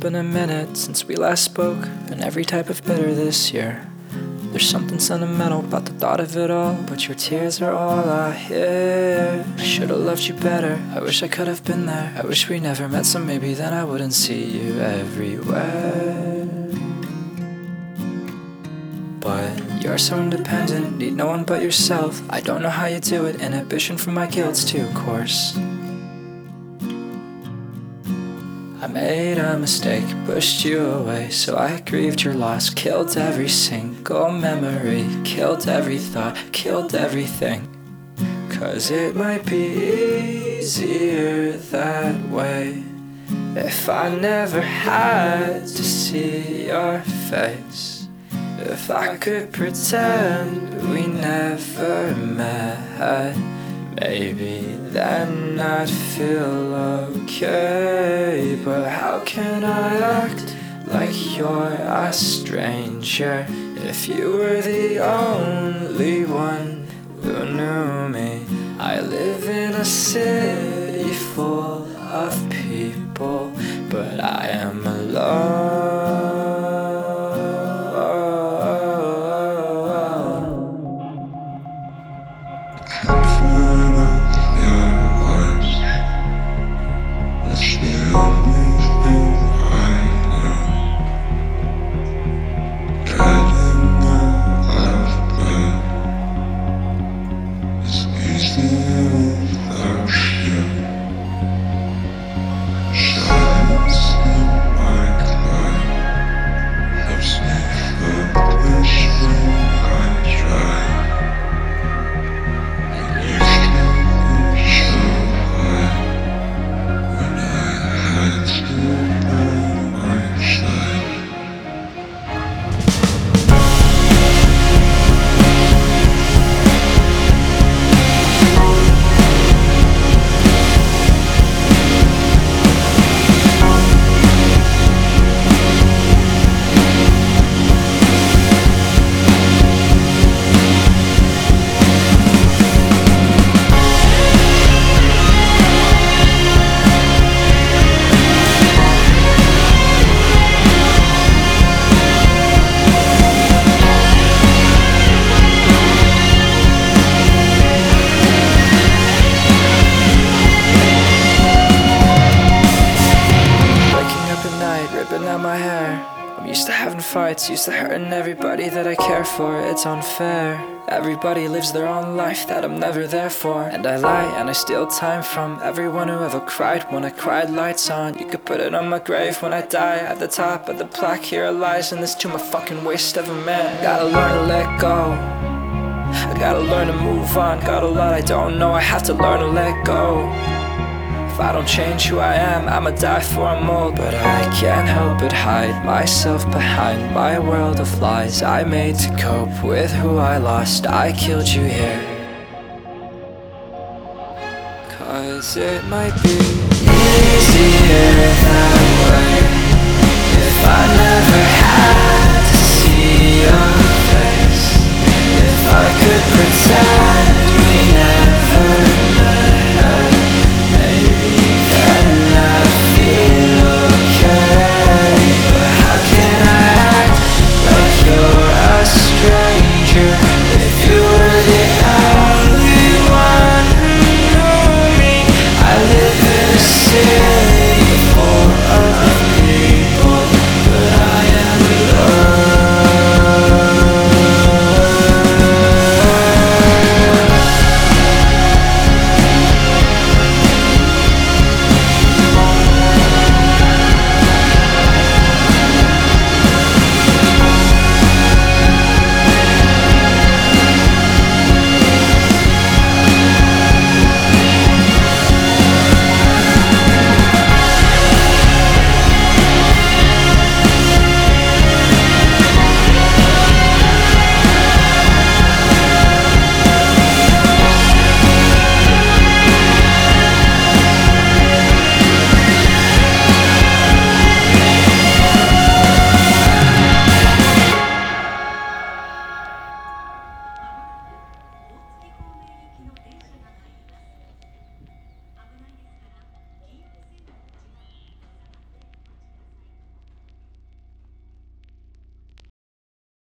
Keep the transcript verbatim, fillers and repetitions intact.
been a minute since we last spoke, and every type of bitter this year. There's something sentimental about the thought of it all, but your tears are all I hear. I should've loved you better, I wish I could have been there. I wish we never met, so maybe then I wouldn't see you everywhere. But you're so independent, need no one but yourself. I don't know how you do it, inhibition from my guilt's too coarse. I made a mistake, pushed you away, so I grieved your loss. Killed every single memory, killed every thought, killed everything. Cause it might be easier that way, if I never had to see your face. If I could pretend we never met, maybe then I'd feel okay. But how can I act like you're a stranger if you were the only one who knew me? I live in a city full of people, but I am alone. Ripping out my hair, I'm used to having fights, used to hurting everybody that I care for. It's unfair, everybody lives their own life that I'm never there for. And I lie and I steal time from everyone who ever cried. When I cried, lights on, you could put it on my grave. When I die, at the top of the plaque here lies, and this to my fucking waste of a man. Gotta learn to let go, I gotta learn to move on. Got a lot I don't know, I have to learn to let go. If I don't change who I am, I'ma die for a mold. But I can't help but hide myself behind my world of lies I made to cope with who I lost. I killed you here, cause it might be easy